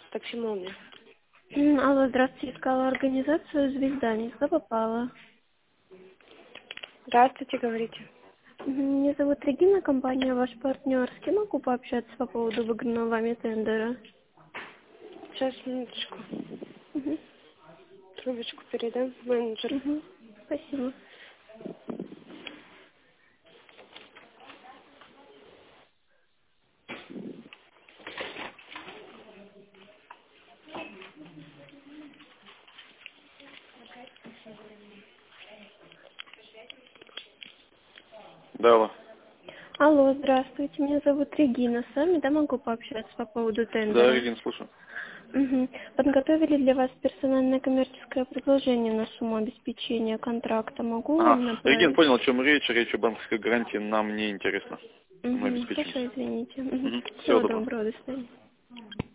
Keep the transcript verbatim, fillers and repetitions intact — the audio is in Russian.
Такси «Молния». М, Алло, здравствуйте, искала организацию «Звезда», не туда попала. Здравствуйте, говорите. Мгм, Меня зовут Регина, компания «Ваш партнер». С кем могу пообщаться по поводу выигранного вами тендера? Сейчас, минуточку. Мгм, Трубочку передам менеджеру. мгм, Спасибо. Да, алло. Алло, здравствуйте, меня зовут Регина. С вами, да, могу пообщаться по поводу Да, тендера? Регин, слушаю. Мгм. Подготовили для вас персональное коммерческое предложение на сумму обеспечения контракта. Могу Ага. вам Регин, направить? понял, о чем речь. Речь о банковской гарантии нам не интересно. Мы Угу. Хорошо, обеспечимся. извините. Угу. Угу. Всего Всего доброго. доброго, до свидания.